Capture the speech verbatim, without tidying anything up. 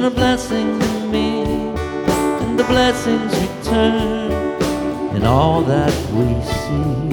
been a blessing to me, and the blessings return in all that we see.